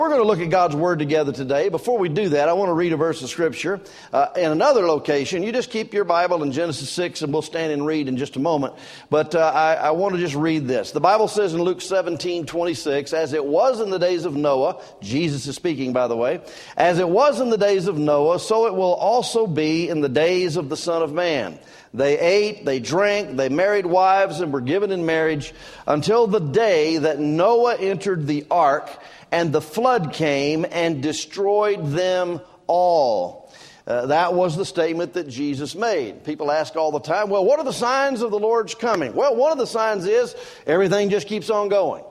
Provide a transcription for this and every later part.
We're going to look at God's Word together today. Before we do that, I want to read a verse of Scripture. In another location, you just keep your Bible in Genesis 6, and we'll stand and read in just a moment. But I want to just read this. The Bible says in Luke 17:26, as it was in the days of Noah, Jesus is speaking, by the way, as it was in the days of Noah, so it will also be in the days of the Son of Man. They ate, they drank, they married wives, and were given in marriage until the day that Noah entered the ark, and the flood came and destroyed them all. That was the statement that Jesus made. People ask all the time, well, what are the signs of the Lord's coming? Well, one of the signs is everything just keeps on going.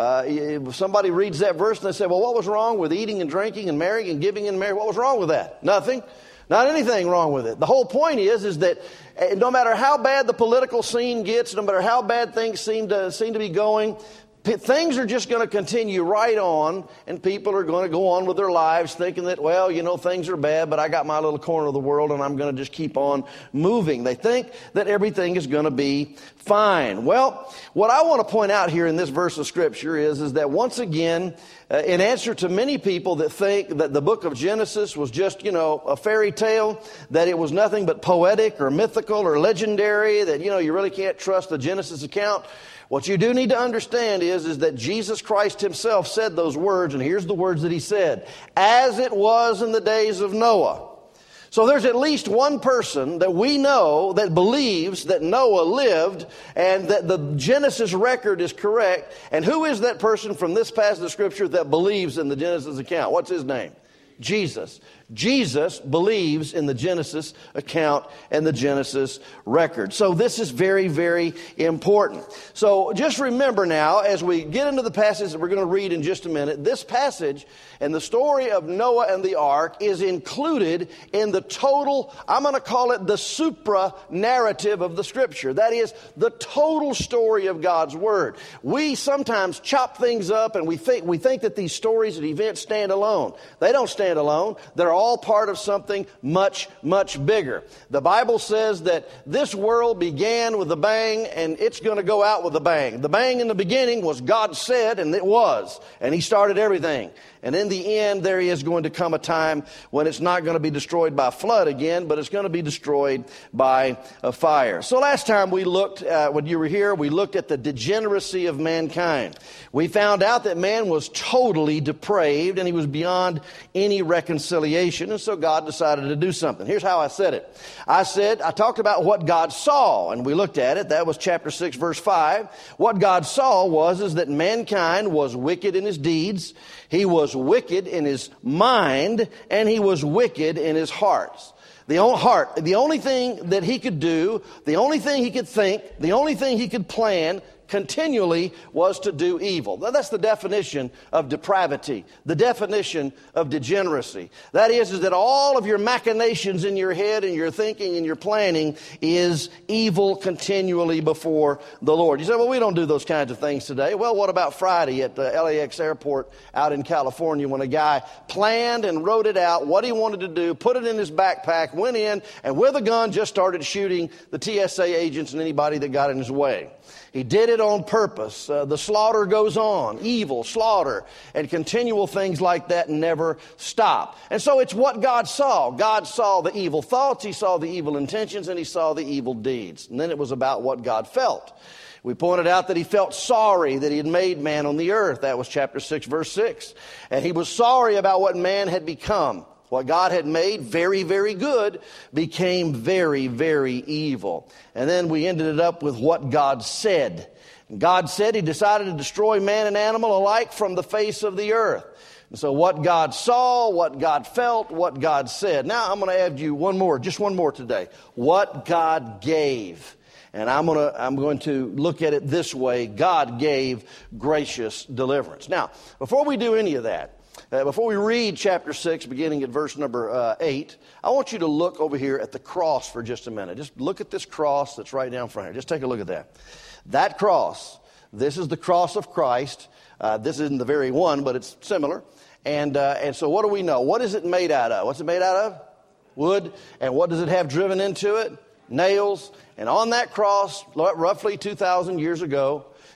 If somebody reads that verse and they say, well, what was wrong with eating and drinking and marrying and giving in marriage? What was wrong with that? Nothing. Not anything wrong with it. The whole point is that no matter how bad the political scene gets, no matter how bad things seem to be going, things are just going to continue right on, and people are going to go on with their lives thinking that, well, you know, things are bad, but I got my little corner of the world and I'm going to just keep on moving. They think that everything is going to be fine. Well, what I want to point out here in this verse of Scripture is that once again, in answer to many people that think that the book of Genesis was just, you know, a fairy tale, that it was nothing but poetic or mythical or legendary, that, you know, you really can't trust the Genesis account. What you do need to understand is that Jesus Christ himself said those words, and here's the words that he said, as it was in the days of Noah. So there's at least one person that we know that believes that Noah lived and that the Genesis record is correct. And who is that person from this passage of Scripture that believes in the Genesis account? What's his name? Jesus. Jesus believes in the Genesis account and the Genesis record. So this is very, very important. So just remember now, as we get into the passage that we're going to read in just a minute, this passage and the story of Noah and the ark is included in the total, I'm going to call it the supra-narrative of the Scripture. That is the total story of God's Word. We sometimes chop things up and we think that these stories and events stand alone. They don't stand alone. They're all part of something much, much bigger. The Bible says that this world began with a bang and it's going to go out with a bang. The bang in the beginning was God said, and it was. And he started everything. And in the end, there is going to come a time when it's not going to be destroyed by flood again, but it's going to be destroyed by a fire. So last time we looked, when you were here, we looked at the degeneracy of mankind. We found out that man was totally depraved and he was beyond any reconciliation. And so God decided to do something. Here's how I said it. I talked about what God saw, and we looked at it. That was chapter 6, verse 5. What God saw was that mankind was wicked in his deeds. He was wicked in his mind, and he was wicked in his heart. The only thing that he could do, the only thing he could think, the only thing he could plan continually was to do evil. Now, that's the definition of depravity, the definition of degeneracy. That is that all of your machinations in your head and your thinking and your planning is evil continually before the Lord. You say, well, we don't do those kinds of things today. Well, what about Friday at the LAX airport out in California when a guy planned and wrote it out, what he wanted to do, put it in his backpack, went in, and with a gun just started shooting the TSA agents and anybody that got in his way. He did it on purpose. The slaughter goes on, evil, slaughter, and continual things like that never stop. And so it's what God saw. God saw the evil thoughts, he saw the evil intentions, and he saw the evil deeds. And then it was about what God felt. We pointed out that he felt sorry that he had made man on the earth. That was chapter 6, verse 6. And he was sorry about what man had become. What God had made very, very good became very, very evil. And then we ended it up with what God said. God said he decided to destroy man and animal alike from the face of the earth. And so what God saw, what God felt, what God said. Now I'm going to add you one more, just one more today. What God gave. And I'm going to look at it this way. God gave gracious deliverance. Now, before we do any of that, before we read chapter 6, beginning at verse number 8, I want you to look over here at the cross for just a minute. Just look at this cross that's right down front here. Just take a look at that. That cross, this is the cross of Christ. This isn't the very one, but it's similar. And so what do we know? What is it made out of? What's it made out of? Wood. And what does it have driven into it? Nails. And on that cross, roughly 2,000 years ago,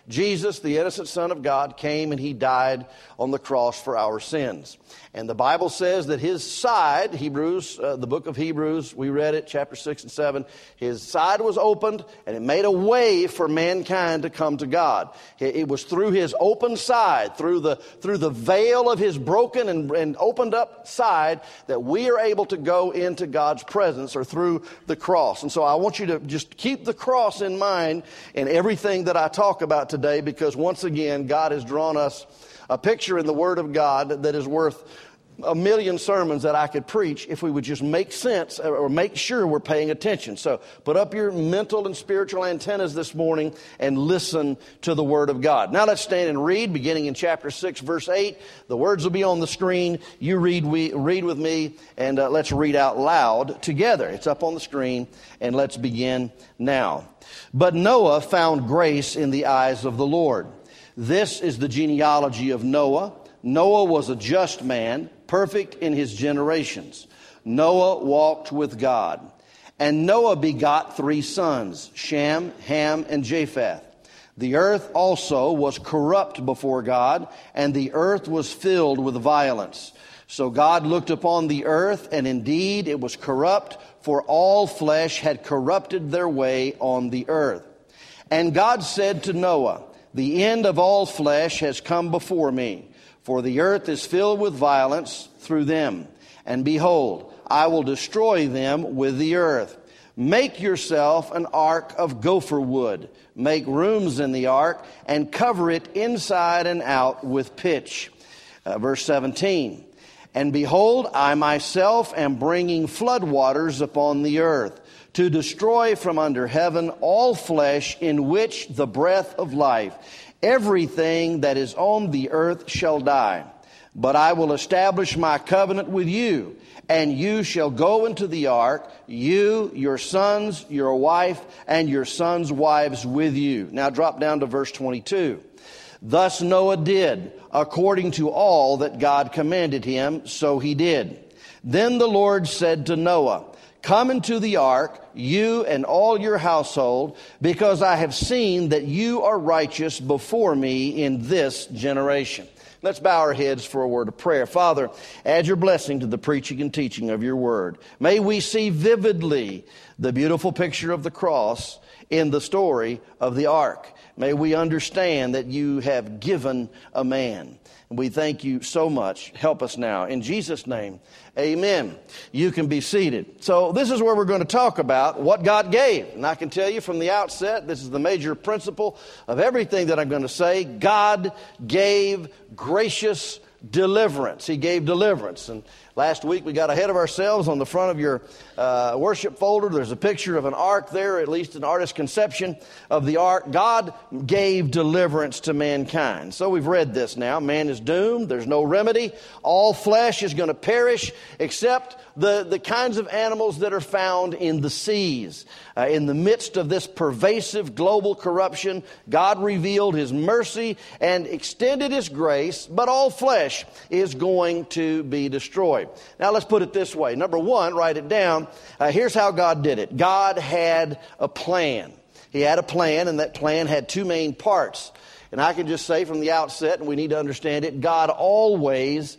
Jesus, the innocent Son of God, came and he died on the cross for our sins. And the Bible says that his side, the book of Hebrews, we read it, chapter 6 and 7, his side was opened and it made a way for mankind to come to God. It was through his open side, through the veil of his broken and opened up side, that we are able to go into God's presence, or through the cross. And so I want you to just keep the cross in mind in everything that I talk about today, because once again, God has drawn us a picture in the Word of God that is worth a million sermons that I could preach if we would just make sense or make sure we're paying attention. So put up your mental and spiritual antennas this morning and listen to the Word of God. Now let's stand and read, beginning in chapter 6, verse 8. The words will be on the screen. You read with me, and let's read out loud together. It's up on the screen, and let's begin now. But Noah found grace in the eyes of the Lord. This is the genealogy of Noah. Noah was a just man, perfect in his generations. Noah walked with God. And Noah begot 3 sons, Shem, Ham, and Japheth. The earth also was corrupt before God, and the earth was filled with violence. So God looked upon the earth, and indeed it was corrupt, for all flesh had corrupted their way on the earth. And God said to Noah, the end of all flesh has come before me, for the earth is filled with violence through them. And behold, I will destroy them with the earth. Make yourself an ark of gopher wood. Make rooms in the ark and cover it inside and out with pitch. Verse 17. And behold, I myself am bringing floodwaters upon the earth, to destroy from under heaven all flesh in which the breath of life. Everything that is on the earth shall die. But I will establish my covenant with you, and you shall go into the ark, you, your sons, your wife, and your sons' wives with you. Now drop down to verse 22. Thus Noah did, according to all that God commanded him, so he did. Then the Lord said to Noah, come into the ark, you and all your household, because I have seen that you are righteous before me in this generation. Let's bow our heads for a word of prayer. Father, add your blessing to the preaching and teaching of your word. May we see vividly the beautiful picture of the cross in the story of the ark. May we understand that you have given a man. We thank you so much. Help us now. In Jesus' name, amen. You can be seated. So this is where we're going to talk about what God gave. And I can tell you from the outset, this is the major principle of everything that I'm going to say. God gave gracious deliverance. He gave deliverance. And last week we got ahead of ourselves. On the front of your worship folder, there's a picture of an ark there, at least an artist's conception of the ark. God gave deliverance to mankind. So we've read this now. Man is doomed. There's no remedy. All flesh is going to perish except the kinds of animals that are found in the seas. In the midst of this pervasive global corruption, God revealed his mercy and extended his grace, but all flesh is going to be destroyed. Now let's put it this way. Number one, write it down. Here's how God did it. God had a plan. He had a plan, and that plan had 2 main parts. And I can just say from the outset, and we need to understand it, God always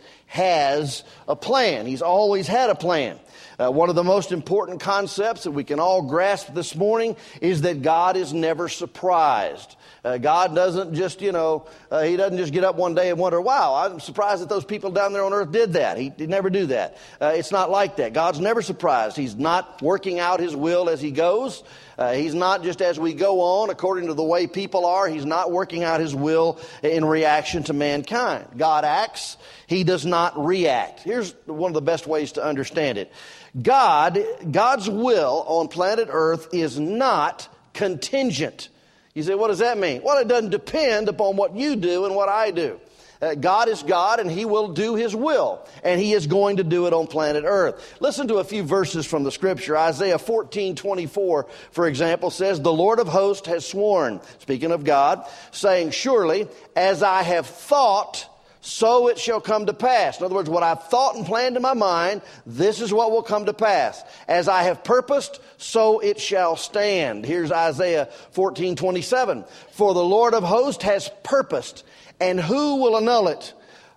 has a plan. He's always had a plan. One of the most important concepts that we can all grasp this morning is that God is never surprised. God doesn't just, he doesn't just get up one day and wonder, wow, I'm surprised that those people down there on earth did that. He'd never do that. It's not like that. God's never surprised. He's not working out his will as he goes. He's not just as we go on, according to the way people are. He's not working out his will in reaction to mankind. God acts. He does not react. Here's one of the best ways to understand it. God's will on planet Earth is not contingent. You say, what does that mean? Well, it doesn't depend upon what you do and what I do. God is God, and he will do his will, and he is going to do it on planet Earth. Listen to a few verses from the scripture. Isaiah 14:24, for example, says, the Lord of hosts has sworn, speaking of God, saying, surely as I have thought, so it shall come to pass. In other words, what I've thought and planned in my mind, this is what will come to pass. As I have purposed, so it shall stand. Here's Isaiah 14:27. For the Lord of hosts has purposed, and who will annul it?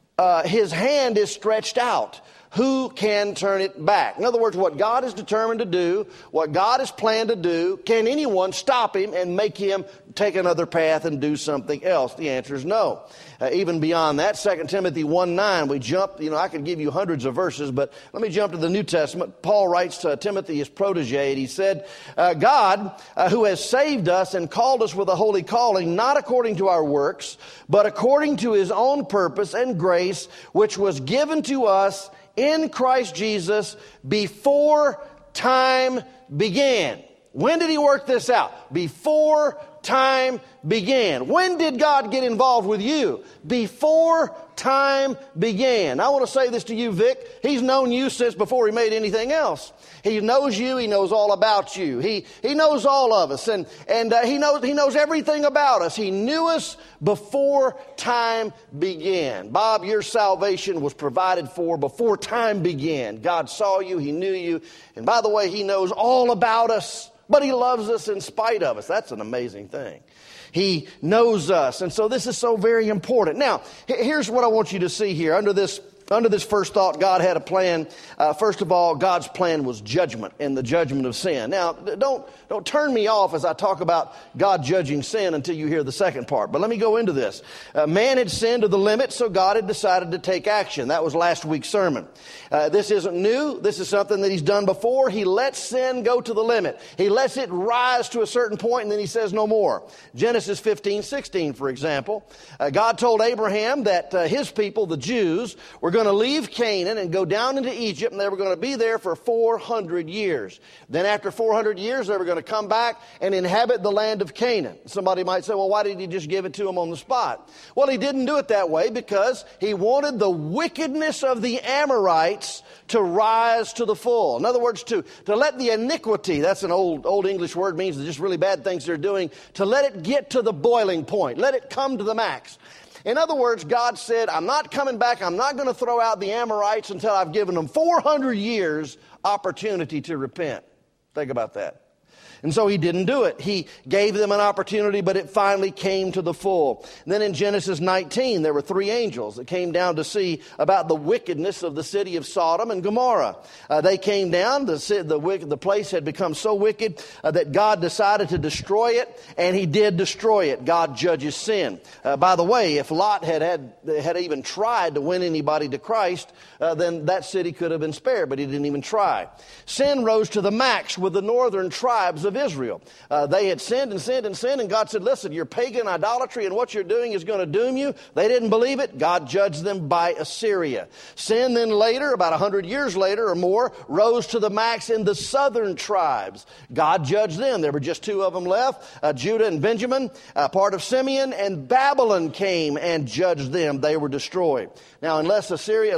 His hand is stretched out. Who can turn it back? In other words, what God is determined to do, what God has planned to do, can anyone stop him and make him take another path and do something else? The answer is no. Even beyond that, 2 Timothy 1:9, we jump, I could give you hundreds of verses, but let me jump to the New Testament. Paul writes to Timothy, his protege, and he said, God, who has saved us and called us with a holy calling, not according to our works, but according to his own purpose and grace, which was given to us in Christ Jesus before time began. When did he work this out? Before time began. When did God get involved with you? Before time began. I want to say this to you, Vic. He's known you since before he made anything else. He knows you. He knows all about you. He knows all of us, and he knows everything about us. He knew us before time began. Bob, your salvation was provided for before time began. God saw you. He knew you. And by the way, he knows all about us, but he loves us in spite of us. That's an amazing thing. He knows us. And so this is so very important. Now, here's what I want you to see here. Under this first thought, God had a plan. First of all, God's plan was judgment and the judgment of sin. Now, don't turn me off as I talk about God judging sin until you hear the second part. But let me go into this. Man had sinned to the limit, so God had decided to take action. That was last week's sermon. This isn't new. This is something that he's done before. He lets sin go to the limit. He lets it rise to a certain point, and then he says no more. Genesis 15:16, for example. God told Abraham that his people, the Jews, were going to leave Canaan and go down into Egypt, and they were going to be there for 400 years. Then after 400 years, they were going to come back and inhabit the land of Canaan. Somebody might say, well, why did he just give it to them on the spot? Well, he didn't do it that way because he wanted the wickedness of the Amorites to rise to the full. In other words, to let the iniquity, that's an old English word, means just really bad things they're doing, to let it get to the boiling point. Let it come to the max. In other words, God said, I'm not coming back. I'm not going to throw out the Amorites until I've given them 400 years opportunity to repent. Think about that. And so he didn't do it. He gave them an opportunity, but it finally came to the full. And then in Genesis 19, there were 3 angels that came down to see about the wickedness of the city of Sodom and Gomorrah. They came down. The place had become so wicked that God decided to destroy it, and he did destroy it. God judges sin. By the way, if Lot had even tried to win anybody to Christ, then that city could have been spared, but he didn't even try. Sin rose to the max with the northern tribes of Israel. They had sinned and sinned and sinned, and God said, listen, your pagan idolatry and what you're doing is going to doom you. They didn't believe it. God judged them by Assyria. Sin then later, about 100 years later or more, rose to the max in the southern tribes. God judged them. There were just 2 of them left, Judah and Benjamin, part of Simeon, and Babylon came and judged them. They were destroyed. Now, unless Assyria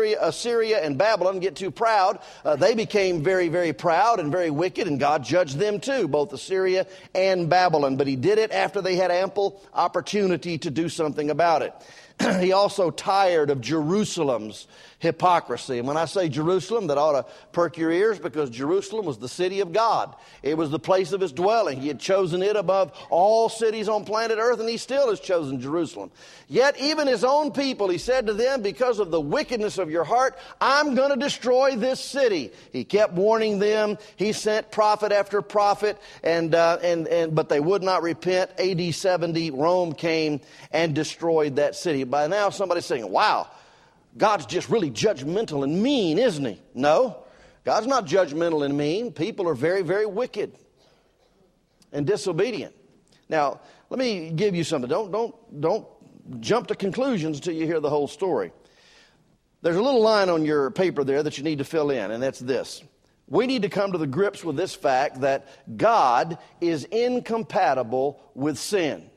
and Babylon get too proud, they became very, very proud and very wicked, and God judged them too, both Assyria and Babylon. But he did it after they had ample opportunity to do something about it. He also tired of Jerusalem's hypocrisy. And when I say Jerusalem, that ought to perk your ears, because Jerusalem was the city of God. It was the place of his dwelling. He had chosen it above all cities on planet Earth, and he still has chosen Jerusalem. Yet even his own people, he said to them, because of the wickedness of your heart, I'm going to destroy this city. He kept warning them. He sent prophet after prophet, but they would not repent. AD 70, Rome came and destroyed that city. By now, somebody's saying, wow, God's just really judgmental and mean, isn't he? No, God's not judgmental and mean. People are very, very wicked and disobedient. Now, let me give you something. Don't jump to conclusions until you hear the whole story. There's a little line on your paper there that you need to fill in, and that's this. We need to come to the grips with this fact that God is incompatible with sin.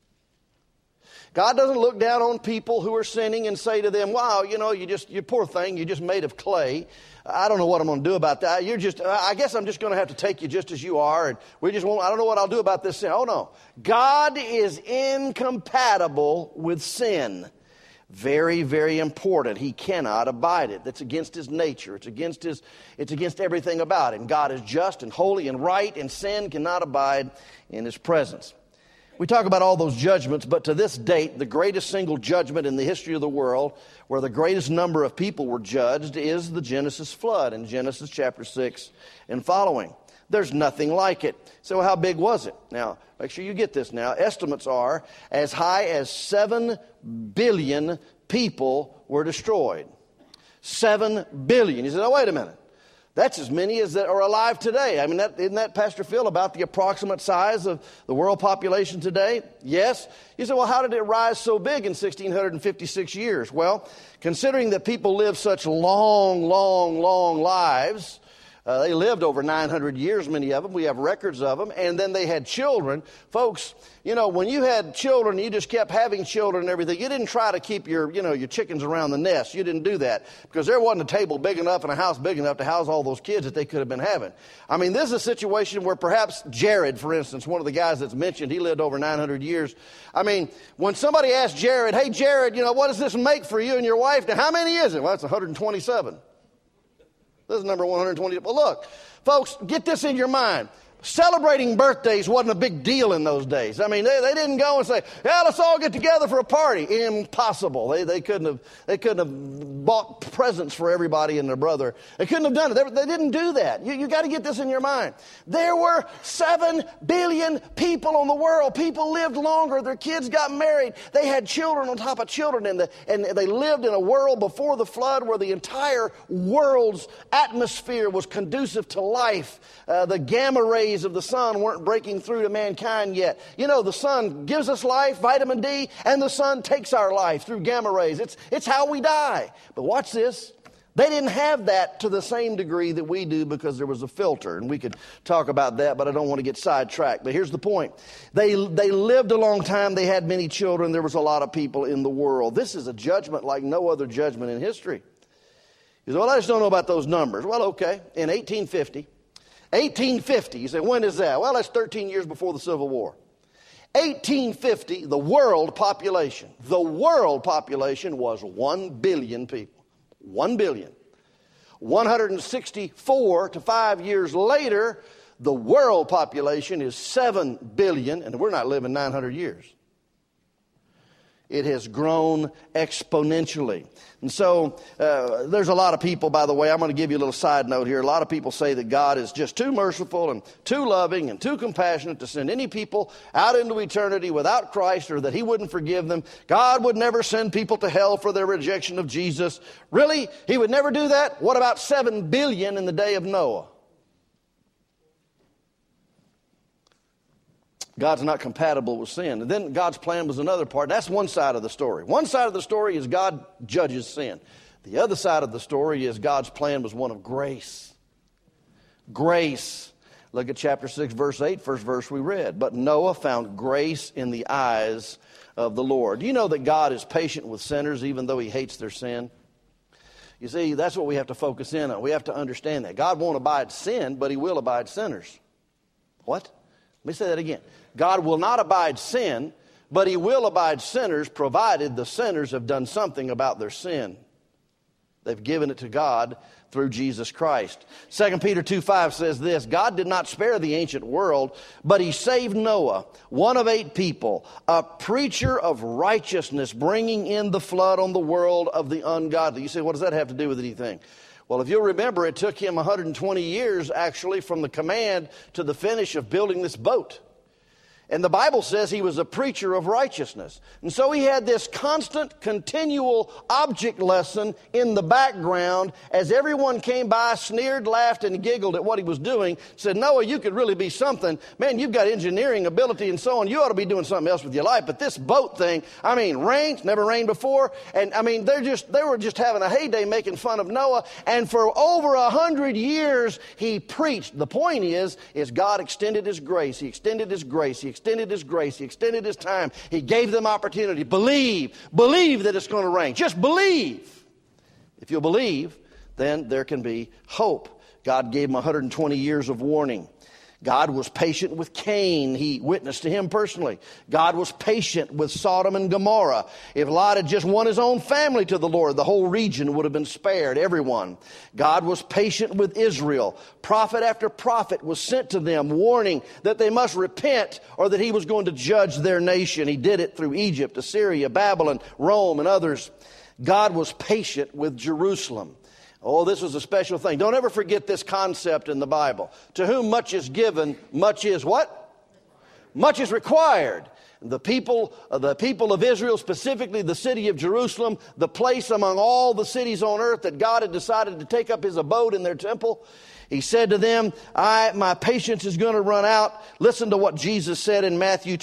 God doesn't look down on people who are sinning and say to them, wow, you poor thing, you're just made of clay. I don't know what I'm going to do about that. I guess I'm just going to have to take you just as you are. And I don't know what I'll do about this sin. Oh no. God is incompatible with sin. Very, very important. He cannot abide it. That's against his nature. It's against everything about him. God is just and holy and right, and sin cannot abide in his presence. We talk about all those judgments, but to this date, the greatest single judgment in the history of the world, where the greatest number of people were judged, is the Genesis flood in Genesis chapter 6 and following. There's nothing like it. So how big was it? Now, make sure you get this now. Estimates are as high as 7 billion people were destroyed. 7 billion. You say, oh, wait a minute. That's as many as that are alive today. I mean, isn't that, Pastor Phil, about the approximate size of the world population today? Yes. You say, well, how did it rise so big in 1,656 years? Well, considering that people live such long lives, they lived over 900 years, many of them. We have records of them. And then they had children. Folks, you know, when you had children, you just kept having children and everything. You didn't try to keep your chickens around the nest. You didn't do that because there wasn't a table big enough and a house big enough to house all those kids that they could have been having. I mean, this is a situation where perhaps Jared, for instance, one of the guys that's mentioned, he lived over 900 years. I mean, when somebody asked Jared, hey, Jared, what does this make for you and your wife? Now, how many is it? Well, it's 127. This is number 120. Well, look, folks, get this in your mind. Celebrating birthdays wasn't a big deal in those days. I mean, they didn't go and say, yeah, let's all get together for a party. Impossible. They couldn't have bought presents for everybody and their brother. They couldn't have done it. They didn't do that. You got to get this in your mind. There were 7 billion people in the world. People lived longer. Their kids got married. They had children on top of children. And they lived in a world before the flood where the entire world's atmosphere was conducive to life. The gamma rays of the sun weren't breaking through to mankind yet. The sun gives us life, vitamin D, and the sun takes our life through gamma rays. It's how we die. But watch this. They didn't have that to the same degree that we do because there was a filter. And we could talk about that, but I don't want to get sidetracked. But here's the point. They lived a long time. They had many children. There was a lot of people in the world. This is a judgment like no other judgment in history. You say, well, I just don't know about those numbers. Well, okay. In 1850, you say, when is that? Well, that's 13 years before the Civil War. 1850, the world population was 1 billion people. 1 billion. 164 to 5 years later, the world population is 7 billion, and we're not living 900 years. It has grown exponentially. And so there's a lot of people, by the way, I'm going to give you a little side note here. A lot of people say that God is just too merciful and too loving and too compassionate to send any people out into eternity without Christ, or that he wouldn't forgive them. God would never send people to hell for their rejection of Jesus. Really? He would never do that? What about 7 billion in the day of Noah? God's not compatible with sin. And then God's plan was another part. That's one side of the story. One side of the story is God judges sin. The other side of the story is God's plan was one of grace. Grace. Look at chapter 6, verse 8, first verse we read. But Noah found grace in the eyes of the Lord. Do you know that God is patient with sinners even though he hates their sin? You see, that's what we have to focus in on. We have to understand that. God won't abide sin, but he will abide sinners. What? Let me say that again. God will not abide sin, but he will abide sinners, provided the sinners have done something about their sin. They've given it to God through Jesus Christ. 2 Peter 2:5 says this, God did not spare the ancient world, but he saved Noah, one of 8 people, a preacher of righteousness, bringing in the flood on the world of the ungodly. You say, what does that have to do with anything? Well, if you'll remember, it took him 120 years, actually, from the command to the finish of building this boat. And the Bible says he was a preacher of righteousness. And so he had this constant, continual object lesson in the background as everyone came by, sneered, laughed, and giggled at what he was doing, said, Noah, you could really be something. Man, you've got engineering ability and so on. You ought to be doing something else with your life. But this boat thing, rained, never rained before. And they were just having a heyday making fun of Noah. And for over 100 years, he preached. The point is God extended his grace. He extended his grace. He extended his grace. He extended his time. He gave them opportunity. Believe that it's going to rain. Just believe. If you'll believe, then there can be hope. God gave them 120 years of warning. God was patient with Cain. He witnessed to him personally. God was patient with Sodom and Gomorrah. If Lot had just won his own family to the Lord, the whole region would have been spared, everyone. God was patient with Israel. Prophet after prophet was sent to them, warning that they must repent or that he was going to judge their nation. He did it through Egypt, Assyria, Babylon, Rome, and others. God was patient with Jerusalem. Oh, this was a special thing. Don't ever forget this concept in the Bible. To whom much is given, much is what? Much is required. The people of Israel, specifically the city of Jerusalem, the place among all the cities on earth that God had decided to take up his abode in their temple. He said to them, my patience is going to run out. Listen to what Jesus said in Matthew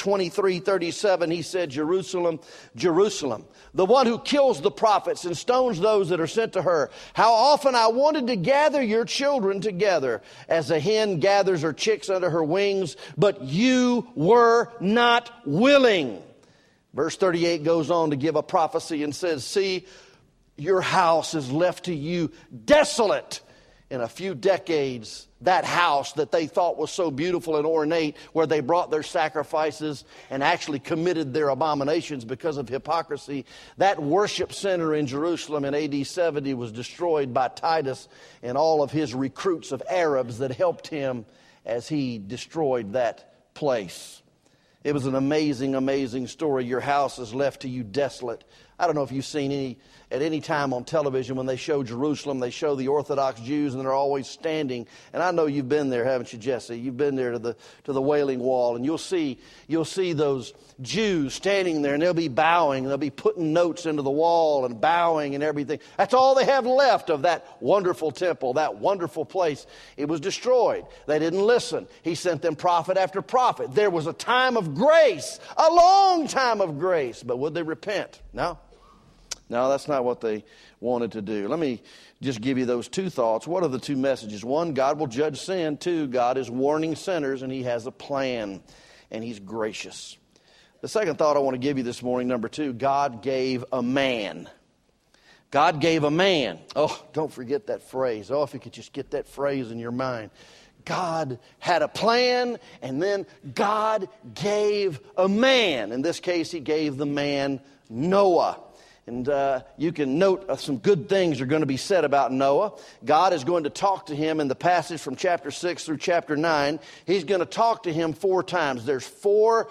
23:37. He said, Jerusalem, Jerusalem, the one who kills the prophets and stones those that are sent to her. How often I wanted to gather your children together as a hen gathers her chicks under her wings, but you were not willing. Verse 38 goes on to give a prophecy and says, see, your house is left to you desolate. In a few decades, that house that they thought was so beautiful and ornate, where they brought their sacrifices and actually committed their abominations because of hypocrisy, that worship center in Jerusalem in AD 70 was destroyed by Titus and all of his recruits of Arabs that helped him as he destroyed that place. It was an amazing, amazing story. Your house is left to you desolate. I don't know if you've seen at any time on television when they show Jerusalem, they show the Orthodox Jews and they're always standing. And I know you've been there, haven't you, Jesse? You've been there to the Wailing Wall, and you'll see those Jews standing there, and they'll be bowing, they'll be putting notes into the wall and bowing and everything. That's all they have left of that wonderful temple, that wonderful place. It was destroyed. They didn't listen. He sent them prophet after prophet. There was a time of grace, a long time of grace, but would they repent? No, that's not what they wanted to do. Let me just give you those two thoughts. What are the two messages? One, God will judge sin. Two, God is warning sinners, and he has a plan, and he's gracious. The second thought I want to give you this morning, number two, God gave a man. God gave a man. Oh, don't forget that phrase. Oh, if you could just get that phrase in your mind. God had a plan, and then God gave a man. In this case, he gave the man Noah. And you can note some good things are going to be said about Noah. God is going to talk to him in the passage from chapter 6 through chapter 9. He's going to talk to him 4 times. There's four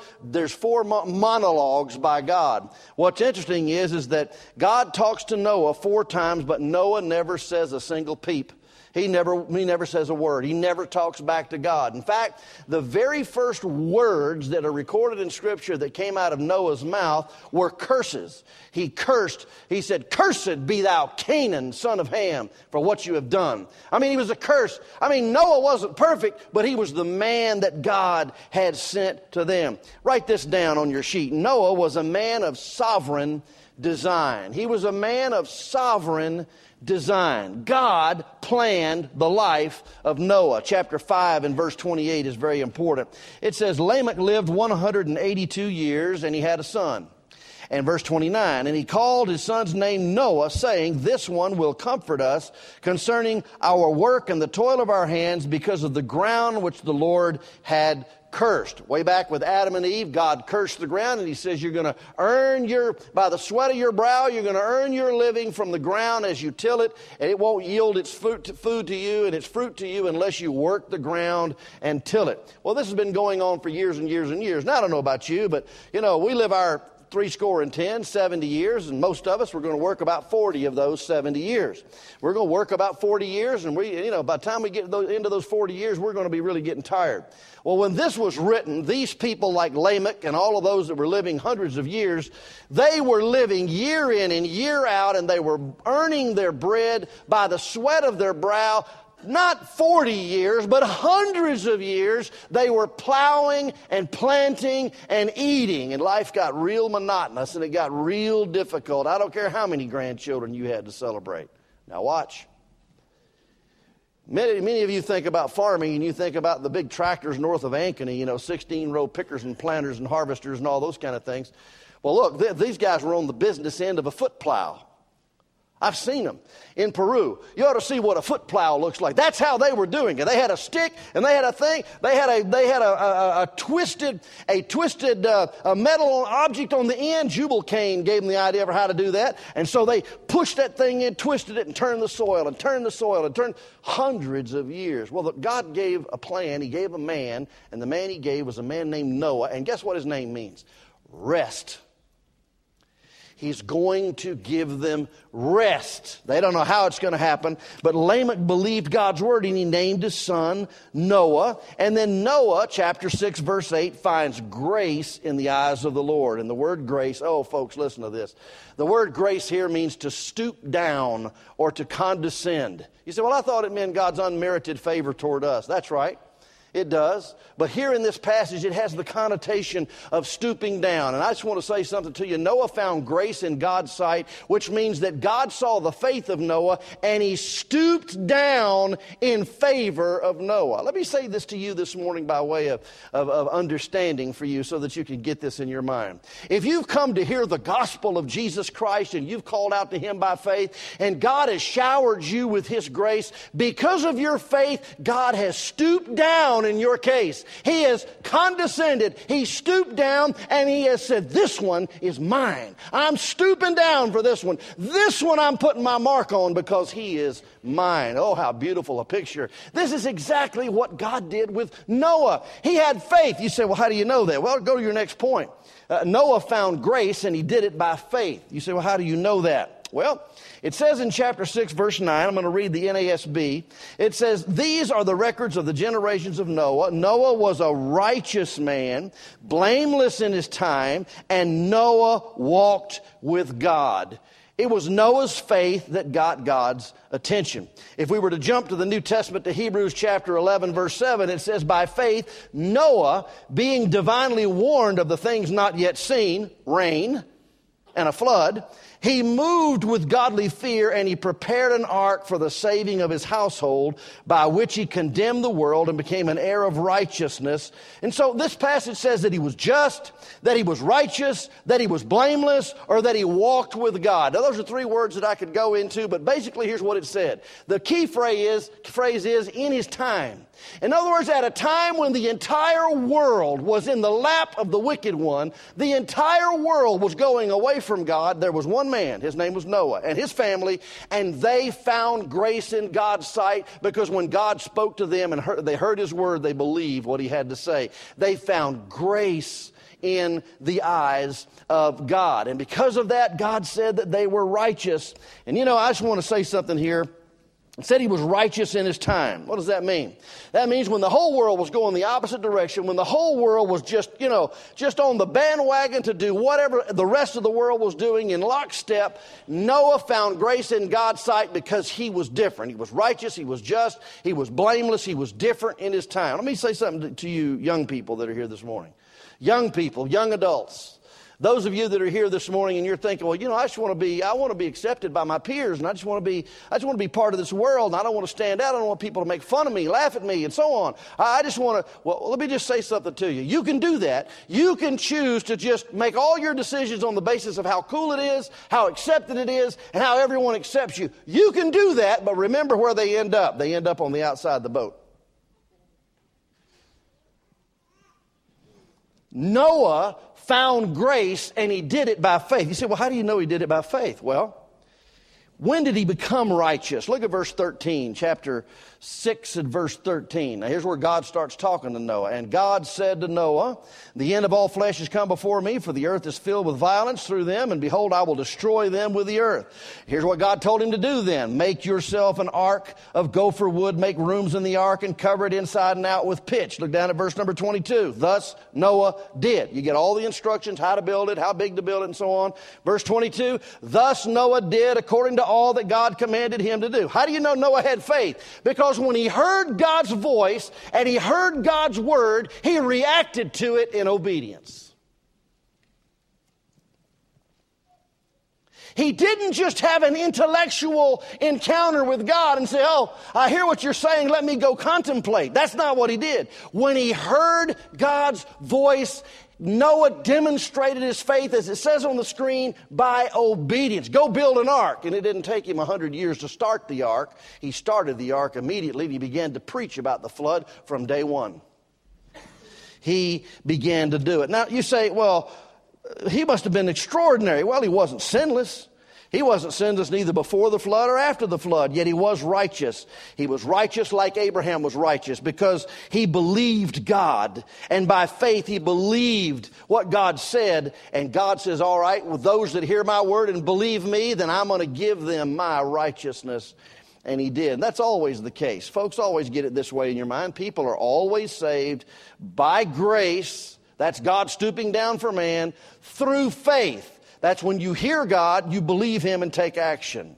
monologues by God. What's interesting is that God talks to Noah 4 times, but Noah never says a single peep. He never says a word. He never talks back to God. In fact, the very first words that are recorded in Scripture that came out of Noah's mouth were curses. He cursed. He said, "Cursed be thou, Canaan, son of Ham, for what you have done." I mean, he was a curse. I mean, Noah wasn't perfect, but he was the man that God had sent to them. Write this down on your sheet. Noah was a man of sovereign design. He was a man of sovereign design. God planned the life of Noah. Chapter 5 and verse 28 is very important. It says, Lamech lived 182 years, and he had a son. And verse 29, and he called his son's name Noah, saying, this one will comfort us concerning our work and the toil of our hands, because of the ground which the Lord had cursed. Way back with Adam and Eve, God cursed the ground, and he says you're going to earn by the sweat of your brow, you're going to earn your living from the ground as you till it, and it won't yield its food to you and its fruit to you unless you work the ground and till it. Well, this has been going on for years and years and years. Now, I don't know about you, but, we live our 70 years, and most of us, we're going to work about 40 of those 70 years. We're going to work about 40 years, and by the time we get into those 40 years, we're going to be really getting tired. Well, when this was written, these people like Lamech and all of those that were living hundreds of years, they were living year in and year out, and they were earning their bread by the sweat of their brow. Not 40 years, but hundreds of years, they were plowing and planting and eating. And life got real monotonous, and it got real difficult. I don't care how many grandchildren you had to celebrate. Now watch. Many of you think about farming, and you think about the big tractors north of Ankeny, 16-row pickers and planters and harvesters and all those kind of things. Well, look, these guys were on the business end of a foot plow. I've seen them in Peru. You ought to see what a foot plow looks like. That's how they were doing it. They had a stick and they had a thing. They had a twisted metal object on the end. Jubal Cain gave them the idea of how to do that. And so they pushed that thing in, twisted it, and turned the soil and turned the soil and turned hundreds of years. Well, God gave a plan. He gave a man, and the man he gave was a man named Noah. And guess what his name means? Rest. He's going to give them rest. They don't know how it's going to happen, but Lamech believed God's word, and he named his son Noah. And then Noah, chapter 6, verse 8, finds grace in the eyes of the Lord. And the word grace, oh, folks, listen to this. The word grace here means to stoop down or to condescend. You say, well, I thought it meant God's unmerited favor toward us. That's right. It does. But here in this passage, it has the connotation of stooping down. And I just want to say something to you. Noah found grace in God's sight, which means that God saw the faith of Noah, and he stooped down in favor of Noah. Let me say this to you this morning by way of understanding for you so that you can get this in your mind. If you've come to hear the gospel of Jesus Christ and you've called out to him by faith, and God has showered you with his grace, because of your faith, God has stooped down in your case. He has condescended. He stooped down and he has said, this one is mine. I'm stooping down for this one. This one I'm putting my mark on because he is mine. Oh, how beautiful a picture. This is exactly what God did with Noah. He had faith. You say, well, how do you know that? Well, go to your next point. Noah found grace and he did it by faith. You say, well, how do you know that? Well, it says in chapter 6, verse 9, I'm going to read the NASB. It says, these are the records of the generations of Noah. Noah was a righteous man, blameless in his time, and Noah walked with God. It was Noah's faith that got God's attention. If we were to jump to the New Testament to Hebrews chapter 11, verse 7, it says, by faith, Noah, being divinely warned of the things not yet seen, rain and a flood, he moved with godly fear, and he prepared an ark for the saving of his household, by which he condemned the world and became an heir of righteousness. And so this passage says that he was just, that he was righteous, that he was blameless, or that he walked with God. Now, those are three words that I could go into, but basically here's what it said. The key phrase is in his time. In other words, at a time when the entire world was in the lap of the wicked one, the entire world was going away from God, there was one man, his name was Noah, and his family, and they found grace in God's sight, because when God spoke to them and they heard his word, they believed what he had to say. They found grace in the eyes of God. And because of that, God said that they were righteous. And I just want to say something here. It said he was righteous in his time. What does that mean? That means when the whole world was going the opposite direction, when the whole world was just on the bandwagon to do whatever the rest of the world was doing in lockstep, Noah found grace in God's sight because he was different. He was righteous, he was just, he was blameless, he was different in his time. Let me say something to you young people that are here this morning. Young people, young adults. Those of you that are here this morning and you're thinking, well, I want to be accepted by my peers, and I just want to be part of this world, and I don't want to stand out. I don't want people to make fun of me, laugh at me, and so on. I just want to, let me just say something to you. You can do that. You can choose to just make all your decisions on the basis of how cool it is, how accepted it is, and how everyone accepts you. You can do that, but remember where they end up. They end up on the outside of the boat. Noah found grace, and he did it by faith. You say, well, how do you know he did it by faith? Well, when did he become righteous? Look at verse 13, chapter 6 and verse 13. Now, here's where God starts talking to Noah. And God said to Noah, the end of all flesh has come before me, for the earth is filled with violence through them, and behold, I will destroy them with the earth. Here's what God told him to do then. Make yourself an ark of gopher wood, make rooms in the ark, and cover it inside and out with pitch. Look down at verse number 22. Thus Noah did. You get all the instructions, how to build it, how big to build it, and so on. Verse 22, thus Noah did according to all that God commanded him to do. How do you know Noah had faith? Because when he heard God's voice and he heard God's word, he reacted to it in obedience. He didn't just have an intellectual encounter with God and say, oh, I hear what you're saying, let me go contemplate. That's not what he did. When he heard God's voice, Noah demonstrated his faith, as it says on the screen, by obedience. Go build an ark. And it didn't take him 100 years to start the ark. He started the ark immediately, and he began to preach about the flood from day one. He began to do it. Now, you say, well, he must have been extraordinary. Well, he wasn't sinless. He wasn't sinless neither before the flood or after the flood, yet he was righteous. He was righteous like Abraham was righteous because he believed God. And by faith, he believed what God said. And God says, all right, with those that hear my word and believe me, then I'm going to give them my righteousness. And he did. And that's always the case. Folks, always get it this way in your mind. People are always saved by grace. That's God stooping down for man through faith. That's when you hear God, you believe him and take action.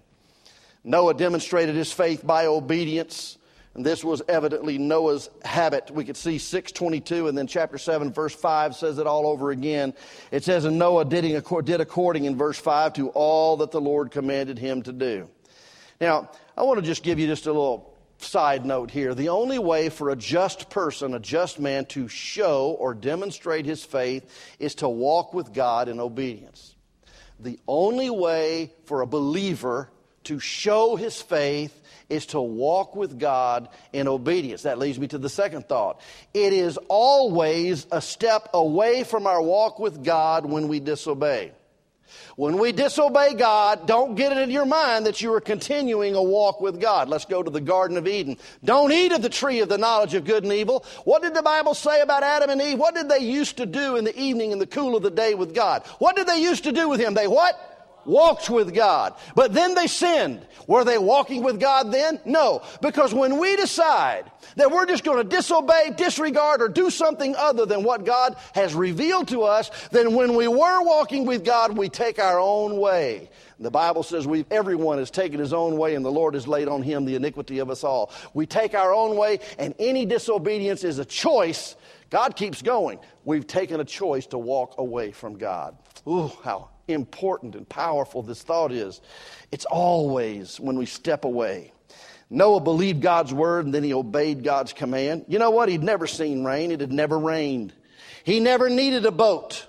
Noah demonstrated his faith by obedience, and this was evidently Noah's habit. We could see 6:22, and then chapter 7, verse 5 says it all over again. It says, and Noah did according in verse 5 to all that the Lord commanded him to do. Now, I want to just give you just a little side note here. The only way for a just person, a just man, to show or demonstrate his faith is to walk with God in obedience. The only way for a believer to show his faith is to walk with God in obedience. That leads me to the second thought. It is always a step away from our walk with God when we disobey. When we disobey God, don't get it in your mind that you are continuing a walk with God. Let's go to the Garden of Eden. Don't eat of the tree of the knowledge of good and evil. What did the Bible say about Adam and Eve? What did they used to do in the evening in the cool of the day with God? What did they used to do with him? They what? Walked with God. But then they sinned. Were they walking with God then? No. Because when we decide that we're just going to disobey, disregard, or do something other than what God has revealed to us, then when we were walking with God, we take our own way. The Bible says everyone has taken his own way, and the Lord has laid on him the iniquity of us all. We take our own way, and any disobedience is a choice. God keeps going. We've taken a choice to walk away from God. Ooh, how important and powerful this thought is. It's always when we step away. Noah believed God's word, and then he obeyed God's command. You know what? He'd never seen rain. It had never rained. He never needed a boat.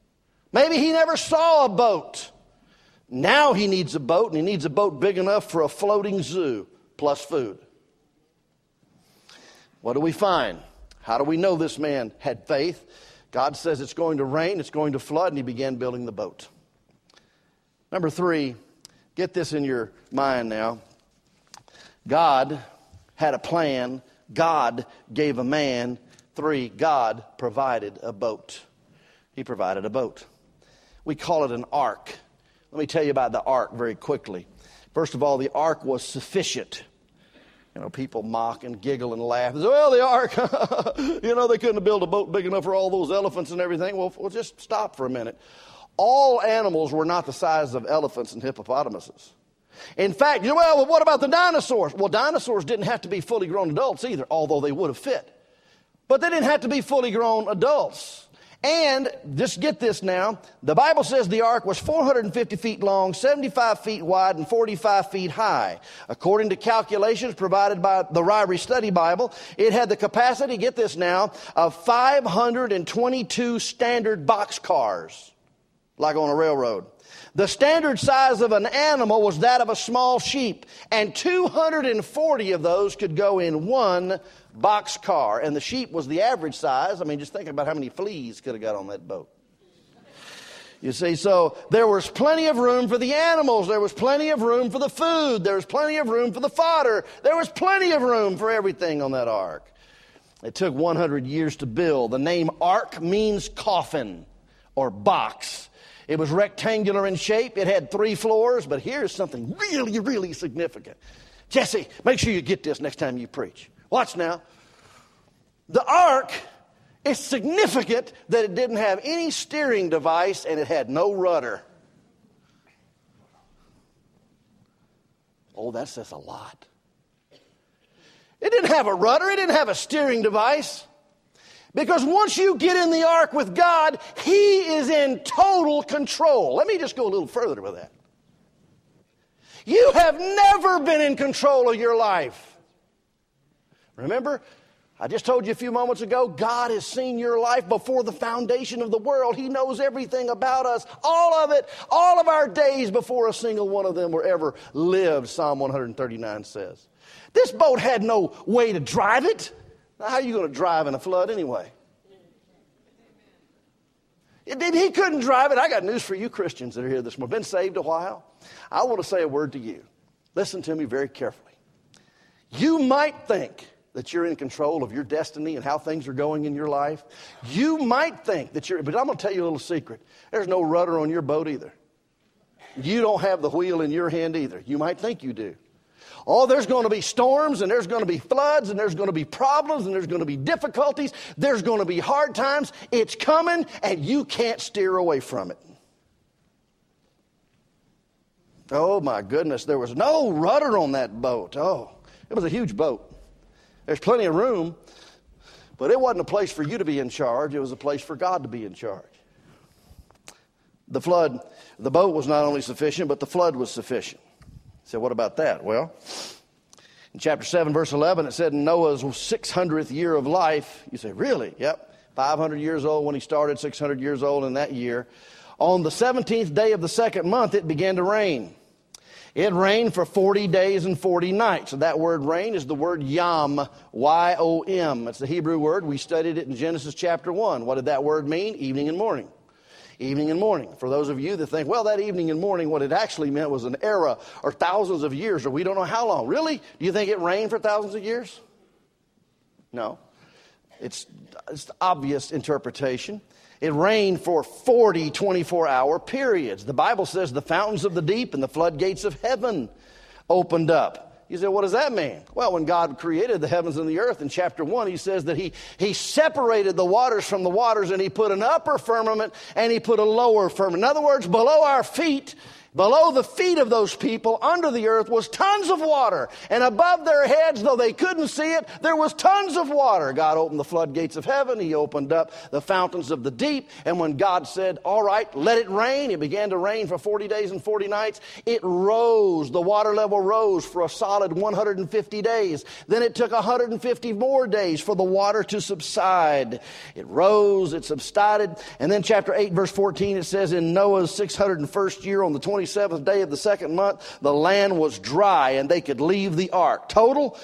Maybe he never saw a boat. Now he needs a boat, and he needs a boat big enough for a floating zoo plus food. What do we find? How do we know this man had faith? God says it's going to rain, it's going to flood, and he began building the boat. Number 3, get this in your mind now. God had a plan. God gave a man. 3, God provided a boat. He provided a boat. We call it an ark. Let me tell you about the ark very quickly. First of all, the ark was sufficient. You know, people mock and giggle and laugh. They say, well, the ark, they couldn't have built a boat big enough for all those elephants and everything. Well, just stop for a minute. All animals were not the size of elephants and hippopotamuses. In fact, well, what about the dinosaurs? Well, dinosaurs didn't have to be fully grown adults either, although they would have fit. But they didn't have to be fully grown adults. And just get this now, the Bible says the ark was 450 feet long, 75 feet wide, and 45 feet high. According to calculations provided by the Ryrie Study Bible, it had the capacity, get this now, of 522 standard boxcars, like on a railroad. The standard size of an animal was that of a small sheep, and 240 of those could go in one boxcar. And the sheep was the average size. I mean, just think about how many fleas could have got on that boat. You see, so there was plenty of room for the animals. There was plenty of room for the food. There was plenty of room for the fodder. There was plenty of room for everything on that ark. It took 100 years to build. The name ark means coffin or box. It was rectangular in shape. It had 3 floors, but here's something really, really significant. Jesse, make sure you get this next time you preach. Watch now. The ark is significant that it didn't have any steering device and it had no rudder. Oh, that says a lot. It didn't have a rudder. It didn't have a steering device. Because once you get in the ark with God, He is in total control. Let me just go a little further with that. You have never been in control of your life. Remember, I just told you a few moments ago, God has seen your life before the foundation of the world. He knows everything about us, all of it, all of our days before a single one of them were ever lived, Psalm 139 says. This boat had no way to drive it. Now, how are you going to drive in a flood anyway? He couldn't drive it. I got news for you Christians that are here this morning. Been saved a while. I want to say a word to you. Listen to me very carefully. You might think that you're in control of your destiny and how things are going in your life. You might think that but I'm going to tell you a little secret. There's no rudder on your boat either. You don't have the wheel in your hand either. You might think you do. Oh, there's going to be storms, and there's going to be floods, and there's going to be problems, and there's going to be difficulties. There's going to be hard times. It's coming, and you can't steer away from it. Oh, my goodness. There was no rudder on that boat. Oh, it was a huge boat. There's plenty of room, but it wasn't a place for you to be in charge. It was a place for God to be in charge. The boat was not only sufficient, but the flood was sufficient. So what about that? Well, in chapter 7, verse 11, it said in Noah's 600th year of life, you say, really? Yep, 500 years old when he started, 600 years old in that year. On the 17th day of the second month, it began to rain. It rained for 40 days and 40 nights. So that word rain is the word yom, Y-O-M. It's the Hebrew word. We studied it in Genesis chapter 1. What did that word mean? Evening and morning. Evening and morning. For those of you that think, well, that evening and morning, what it actually meant was an era or thousands of years, or we don't know how long. Really? Do you think it rained for thousands of years? No. It's obvious interpretation. It rained for 40 24-hour periods. The Bible says the fountains of the deep and the floodgates of heaven opened up. You say, what does that mean? Well, when God created the heavens and the earth in chapter 1, he says that he separated the waters from the waters, and he put an upper firmament and he put a lower firmament. In other words, below our feet, below the feet of those people under the earth was tons of water. And above their heads, though they couldn't see it, there was tons of water. God opened the floodgates of heaven. He opened up the fountains of the deep. And when God said, all right, let it rain, it began to rain for 40 days and 40 nights. It rose. The water level rose for a solid 150 days. Then it took 150 more days for the water to subside. It rose, it subsided. And then chapter 8, verse 14, it says, in Noah's 601st year on the 27th day of the second month, the land was dry and they could leave the ark. Total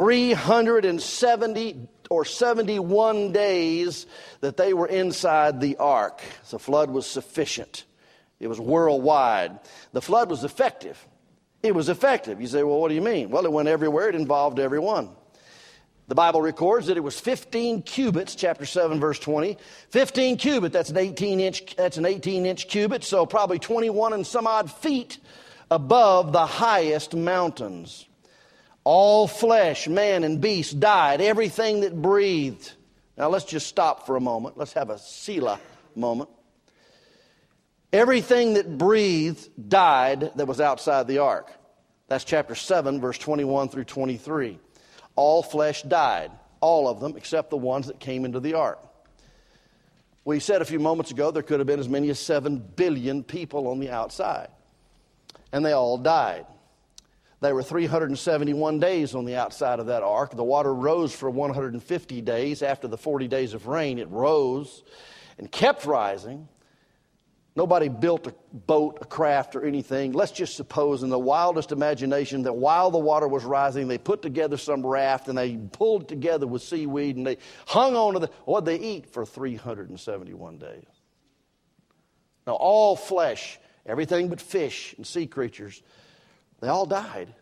370 or 71 days that they were inside the ark. The flood was sufficient. It was worldwide. The flood was effective. It was effective. You say, well, what do you mean? Well, it went everywhere. It involved everyone. The Bible records that it was 15 cubits, chapter 7, verse 20. 15 cubit, that's an 18-inch cubit, so probably 21 and some odd feet above the highest mountains. All flesh, man and beast, died, everything that breathed. Now let's just stop for a moment. Let's have a Selah moment. Everything that breathed died that was outside the ark. That's chapter 7, verse 21 through 23. All flesh died, all of them, except the ones that came into the ark. We said a few moments ago there could have been as many as 7 billion people on the outside, and they all died. There were 371 days on the outside of that ark. The water rose for 150 days. After the 40 days of rain, it rose and kept rising. Nobody built a boat, a craft, or anything. Let's just suppose in the wildest imagination that while the water was rising, they put together some raft and they pulled together with seaweed and they hung on to what they eat for 371 days. Now, all flesh, everything but fish and sea creatures, they all died.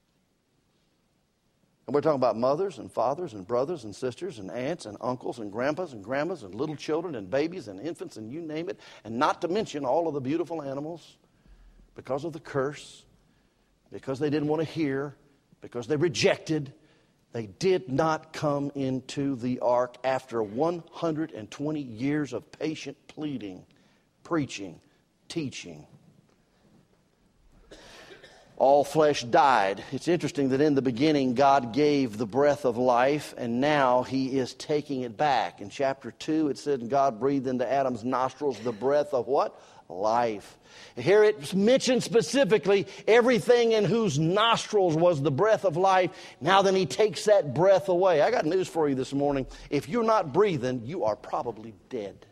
And we're talking about mothers and fathers and brothers and sisters and aunts and uncles and grandpas and little children and babies and infants and you name it. And not to mention all of the beautiful animals because of the curse, because they didn't want to hear, because they rejected. They did not come into the ark after 120 years of patient pleading, preaching, teaching. All flesh died. It's interesting that in the beginning God gave the breath of life, and now he is taking it back. In chapter 2 it said, God breathed into Adam's nostrils the breath of what? life. Here it's mentioned specifically everything in whose nostrils was the breath of life. Now then he takes that breath away. I got news for you this morning. If you're not breathing, you are probably dead.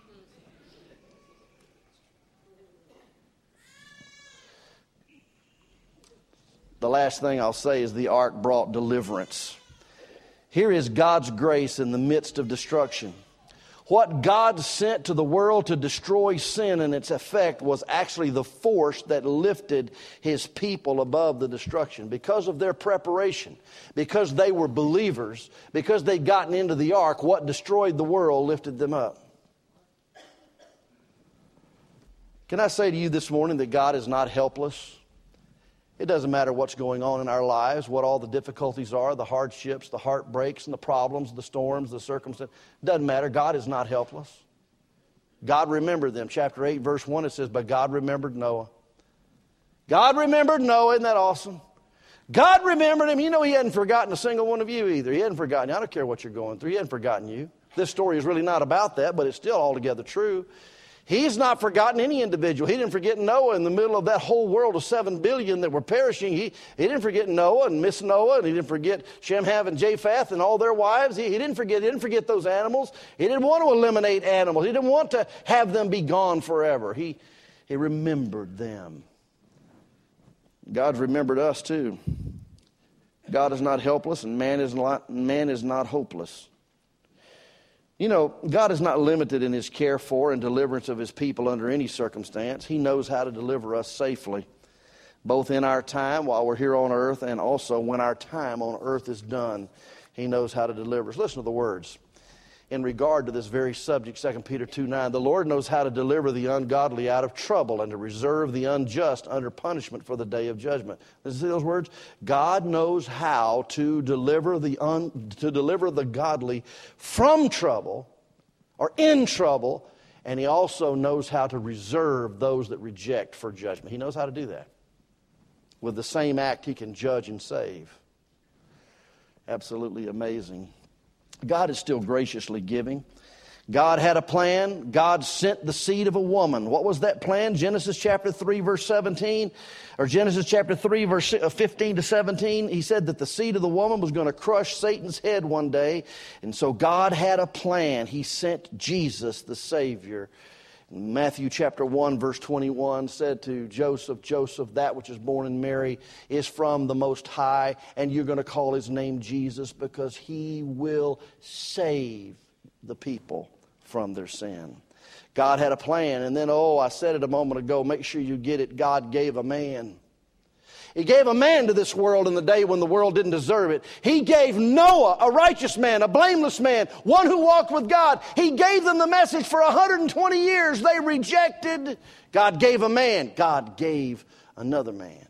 The last thing I'll say is the ark brought deliverance. Here is God's grace in the midst of destruction. What God sent to the world to destroy sin and its effect was actually the force that lifted his people above the destruction. Because of their preparation, because they were believers, because they'd gotten into the ark, what destroyed the world lifted them up. Can I say to you this morning that God is not helpless? It doesn't matter what's going on in our lives, what all the difficulties are, the hardships, the heartbreaks, and the problems, the storms, the circumstances. It doesn't matter. God is not helpless. God remembered them. Chapter 8, verse 1, it says, but God remembered Noah. God remembered Noah. Isn't that awesome? God remembered him. You know, he hadn't forgotten a single one of you either. He hadn't forgotten you. I don't care what you're going through. He hadn't forgotten you. This story is really not about that, but it's still altogether true. He's not forgotten any individual. He didn't forget Noah in the middle of that whole world of 7 billion that were perishing. He didn't forget Noah and Miss Noah, and he didn't forget Shem, Ham, and Japheth and all their wives. He didn't forget those animals. He didn't want to eliminate animals. He didn't want to have them be gone forever. He remembered them. God's remembered us too. God is not helpless, and man is not hopeless. You know, God is not limited in his care for and deliverance of his people under any circumstance. He knows how to deliver us safely, both in our time while we're here on earth and also when our time on earth is done. He knows how to deliver us. Listen to the words. In regard to this very subject, 2 Peter 2:9, the Lord knows how to deliver the ungodly out of trouble and to reserve the unjust under punishment for the day of judgment. Listen to those words. God knows how to deliver the godly from trouble or in trouble, and he also knows how to reserve those that reject for judgment. He knows how to do that. With the same act, he can judge and save. Absolutely amazing. God is still graciously giving. God had a plan. God sent the seed of a woman. What was that plan? Genesis chapter 3, verse 17, or Genesis chapter 3, verse 15 to 17. He said that the seed of the woman was going to crush Satan's head one day. And so God had a plan. He sent Jesus, the Savior. Matthew chapter 1, verse 21 said to Joseph, Joseph, that which is born in Mary is from the Most High, and you're going to call his name Jesus because he will save the people from their sin. God had a plan, and then, I said it a moment ago, make sure you get it, God gave a man. He gave a man to this world in the day when the world didn't deserve it. He gave Noah, a righteous man, a blameless man, one who walked with God. He gave them the message for 120 years. They rejected. God gave a man. God gave another man.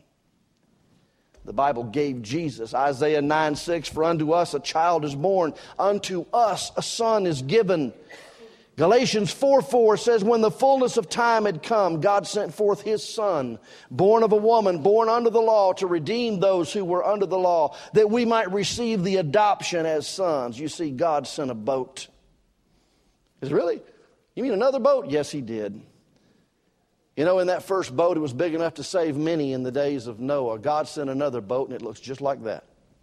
The Bible gave Jesus. Isaiah 9:6, for unto us a child is born, unto us a son is given. Galatians 4:4 says, when the fullness of time had come, God sent forth his Son, born of a woman, born under the law, to redeem those who were under the law, that we might receive the adoption as sons. You see, God sent a boat. Is it really? You mean another boat? Yes, he did. You know, in that first boat, it was big enough to save many in the days of Noah. God sent another boat, and it looks just like that.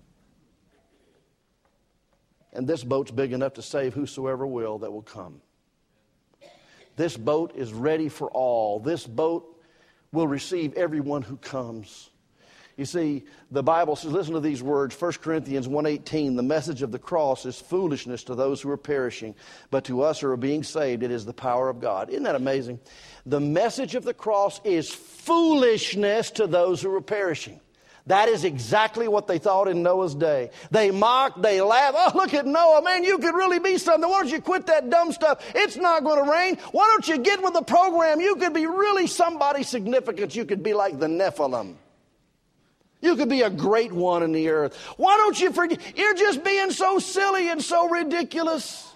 And this boat's big enough to save whosoever will that will come. This boat is ready for all. This boat will receive everyone who comes. You see, the Bible says, listen to these words, 1 Corinthians 1:18, the message of the cross is foolishness to those who are perishing, but to us who are being saved, it is the power of God. Isn't that amazing? The message of the cross is foolishness to those who are perishing. That is exactly what they thought in Noah's day. They mocked, they laughed. Oh, look at Noah, man, you could really be something. Why don't you quit that dumb stuff? It's not going to rain. Why don't you get with the program? You could be really somebody significant. You could be like the Nephilim. You could be a great one in the earth. Why don't you forget? You're just being so silly and so ridiculous.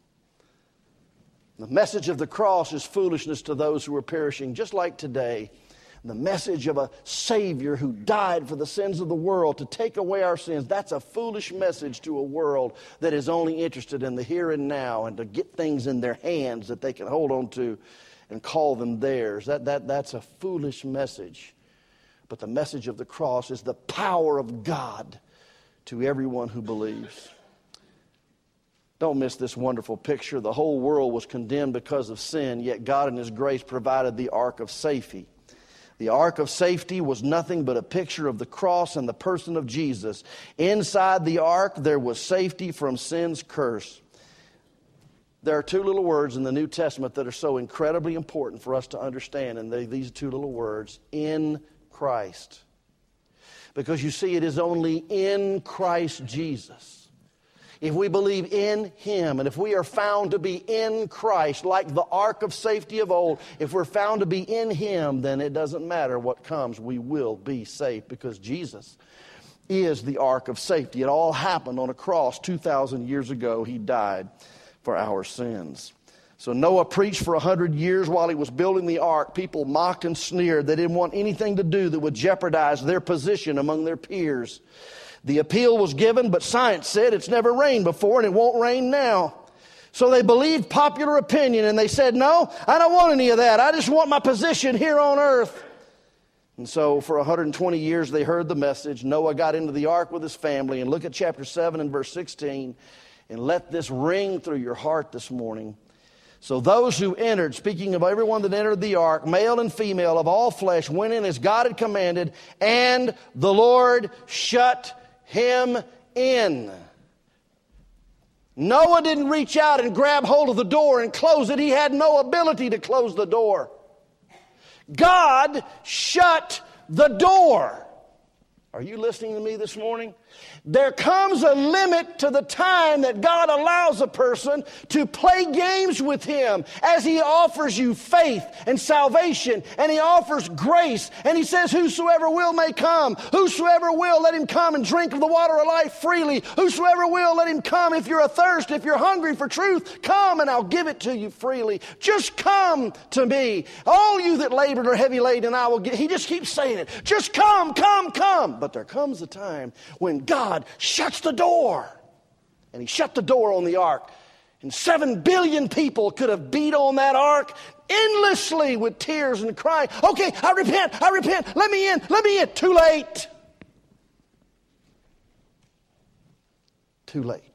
The message of the cross is foolishness to those who are perishing, just like today. The message of a Savior who died for the sins of the world to take away our sins, that's a foolish message to a world that is only interested in the here and now and to get things in their hands that they can hold on to and call them theirs. That's a foolish message. But the message of the cross is the power of God to everyone who believes. Don't miss this wonderful picture. The whole world was condemned because of sin, yet God in His grace provided the ark of safety. The ark of safety was nothing but a picture of the cross and the person of Jesus. Inside the ark, there was safety from sin's curse. There are two little words in the New Testament that are so incredibly important for us to understand, and these two little words, in Christ. Because you see, it is only in Christ Jesus. If we believe in Him, and if we are found to be in Christ, like the ark of safety of old, if we're found to be in Him, then it doesn't matter what comes, we will be safe, because Jesus is the ark of safety. It all happened on a cross 2,000 years ago. He died for our sins. So Noah preached for 100 years while he was building the ark. People mocked and sneered. They didn't want anything to do that would jeopardize their position among their peers. The appeal was given, but science said it's never rained before and it won't rain now. So they believed popular opinion and they said, no, I don't want any of that. I just want my position here on earth. And so for 120 years they heard the message. Noah got into the ark with his family. And look at chapter 7 and verse 16. And let this ring through your heart this morning. So those who entered, speaking of everyone that entered the ark, male and female of all flesh, went in as God had commanded, and the Lord shut him in. Noah didn't reach out and grab hold of the door and close it. He had no ability to close the door. God shut the door. Are you listening to me this morning? There comes a limit to the time that God allows a person to play games with Him as He offers you faith and salvation, and He offers grace, and He says, whosoever will may come. Whosoever will, let him come and drink of the water of life freely. Whosoever will, let him come. If you're athirst, if you're hungry for truth, come and I'll give it to you freely. Just come to me. All you that labor and are heavy laden, and I will give. He just keeps saying it. Just come, come, come. But there comes a time when God shuts the door. And He shut the door on the ark. And 7 billion people could have beat on that ark endlessly with tears and crying. Okay, I repent, let me in. Too late. Too late.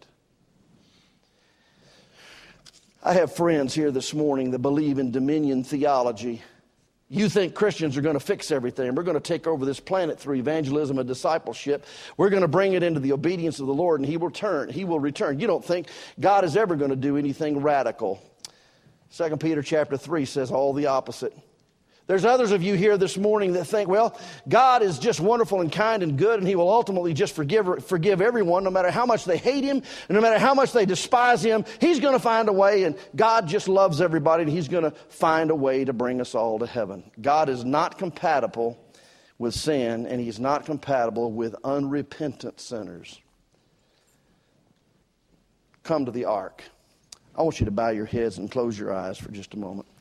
I have friends here this morning that believe in dominion theology. You think Christians are going to fix everything. We're going to take over this planet through evangelism and discipleship. We're going to bring it into the obedience of the Lord, and He will return. You don't think God is ever going to do anything radical. 2 Peter chapter 3 says all the opposite. There's others of you here this morning that think, well, God is just wonderful and kind and good, and He will ultimately just forgive everyone, no matter how much they hate Him, and no matter how much they despise Him. He's going to find a way, and God just loves everybody, and He's going to find a way to bring us all to heaven. God is not compatible with sin, and He's not compatible with unrepentant sinners. Come to the ark. I want you to bow your heads and close your eyes for just a moment.